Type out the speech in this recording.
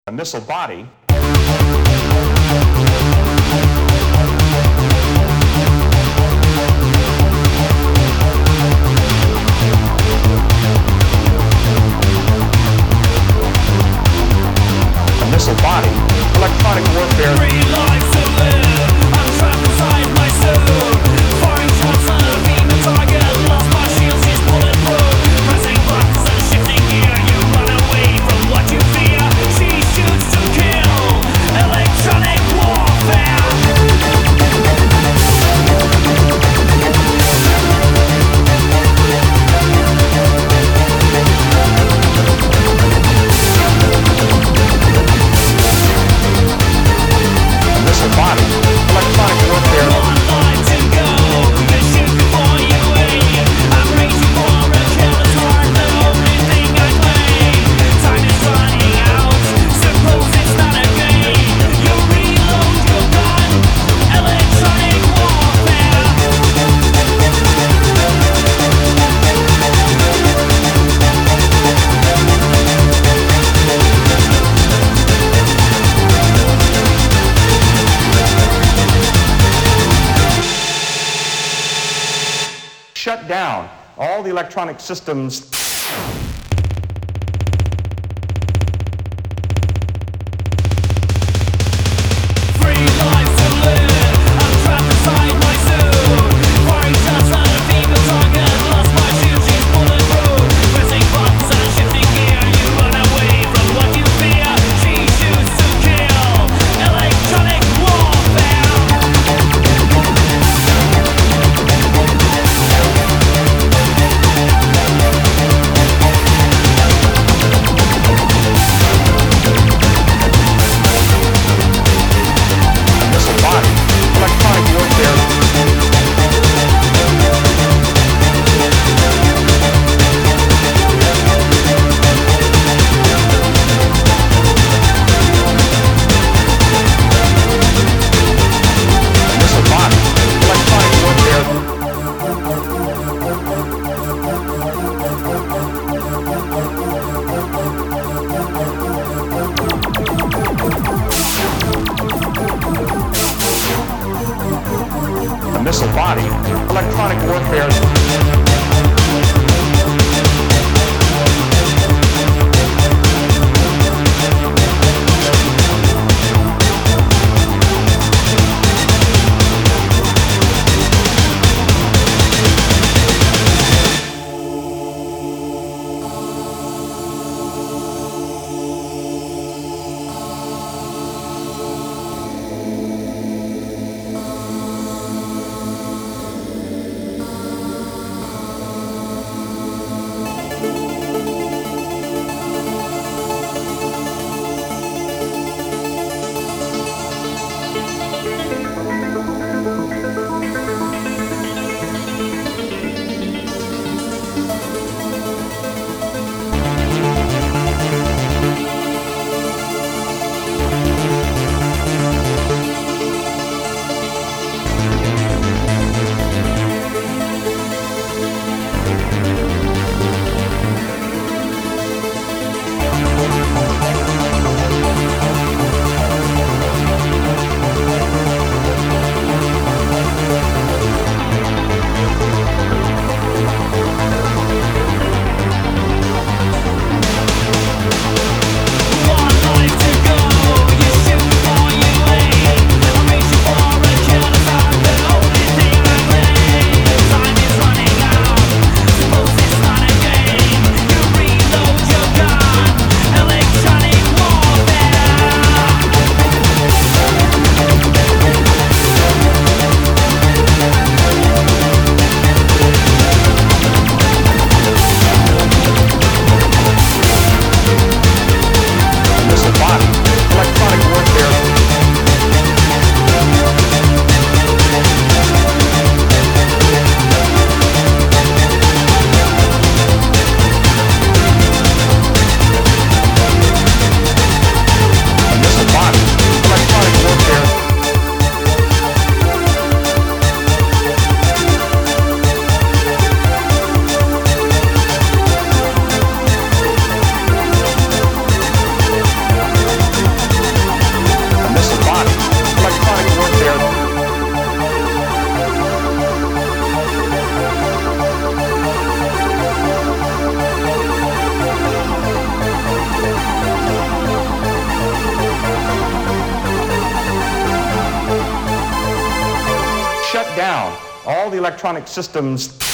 A missile body electronic warfare. 3 lives to live, I'm trapped inside my suit. Firing shots on a female target, lost my shield, she's bulletproof. Pressing buttons and shifting gear, you run away from what you fear. She shoots to kill, electronic warfare. Missile body, electronic warfare. One life to go, you shoot before you aim. I'm raging for a kill, it's hard, the only thing I claim. Time is running out, suppose it's not a game. You reload your gun, electronic warfare. Shut down all the electronic systems. 3 lives to live, I'm trapped inside my suit. Firing shots on a female target, lost my shield, she's bulletproof. Pressing buttons and shifting gear, you run away from what you fear. She shoots to kill, electronic warfare. Missile body, electronic warfare. Missile body, electronic warfare. A missile body, electronic warfare. down all the electronic systems.